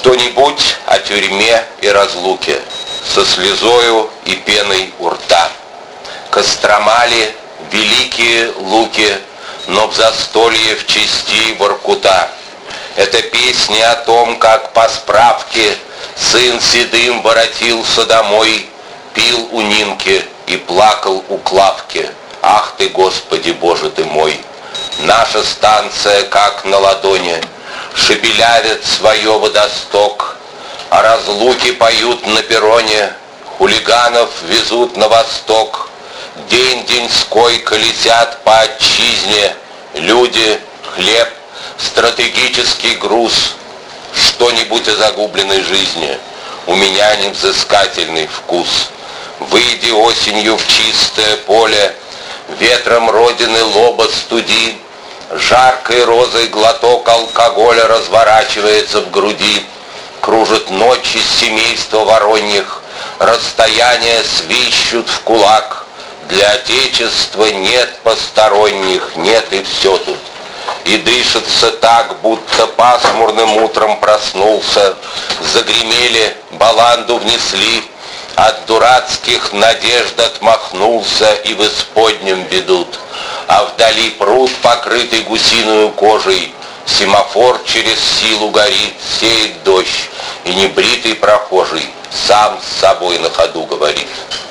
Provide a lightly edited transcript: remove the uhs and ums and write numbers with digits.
Что-нибудь о тюрьме и разлуке, со слезою и пеной у рта. Кострома ли, великие луки, но в застолье в чести Воркута. Это песни о том, как по справке сын седым воротился домой, пил у Нинки и плакал у Клавки. Ах ты, Господи, Боже ты мой! Наша станция как на ладони, шепелявит свое водосток, а разлуки поют на перроне, хулиганов везут на восток. День-деньской колесят по отчизне люди, хлеб, стратегический груз. Что-нибудь о загубленной жизни, у меня невзыскательный вкус. Выйди осенью в чистое поле, ветром родины лоба студи, жаркой розой глоток алкоголя разворачивается в груди. Кружит ночь из семейства вороньих, расстояния свищут в кулак. Для Отечества нет посторонних, нет и все тут. И дышится так, будто пасмурным утром проснулся. Загремели, баланду внесли, от дурацких надежд отмахнулся, и в исподнем ведут. А вдали пруд, покрытый гусиную кожей, семафор через силу горит, сеет дождь, и небритый прохожий сам с собой на ходу говорит.